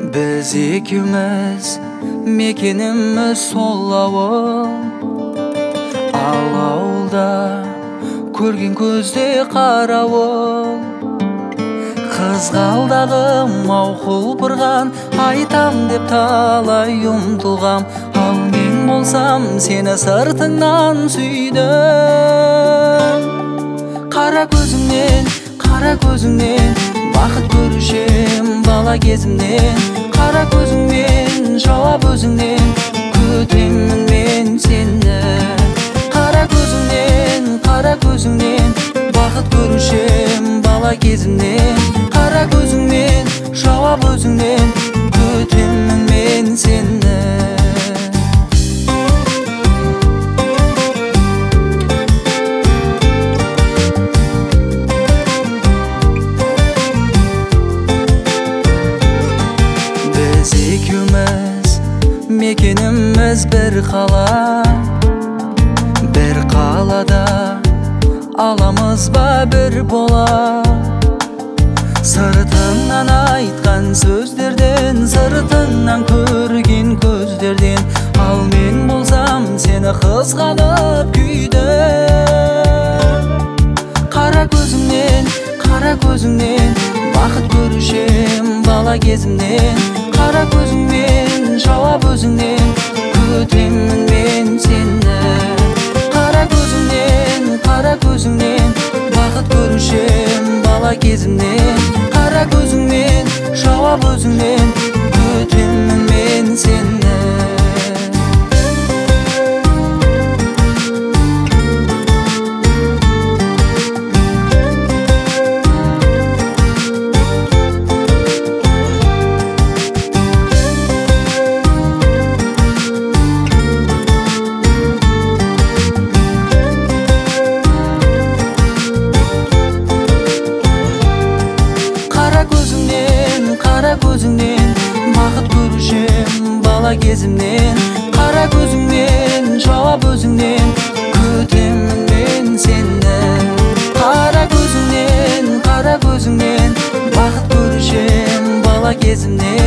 Biz ikimiz mekenimiz sol avul. Avulda көрген көзде қарауыл. Қызғалдағым мауқыл бұрған, айтам деп талай ұмтылғам. Ал мен болсам сені сыртыңнан сүйдім. Қара көзіңнен бақыт көрушем бала кезімнен. Қара көзіңмен жауап өзіңнен күтемін мен сені. Қара көзіңнен бақыт көрушем бала кезімнен. Қара көзіңмен жауап өзіңнен күтемін мен сені. Biz ikimiz mekenimiz bir қала. Bir қалада аламыз ба бір бола. Сыртыңнан айтқан сөздерден, сыртыңнан көрген көздерден. Ал мен болсам сені қызғанып күйдім. Қара көзіңнен бақыт көрушем бала кезімнен. Қара көзіңмен жауап өзіңнен күтемін мен сені. Қара көзіңнен бақыт көрушем бала кезімнен. Қара көзіңмен жауап өзіңнен күтемін мен сені. Қара көзіңнен бақыт көрушем бала кезімнен. Қара көзіңмен жауап өзіңнен күтемін мен сені. Қара көзіңнен бақыт көрушем бала кезімнен.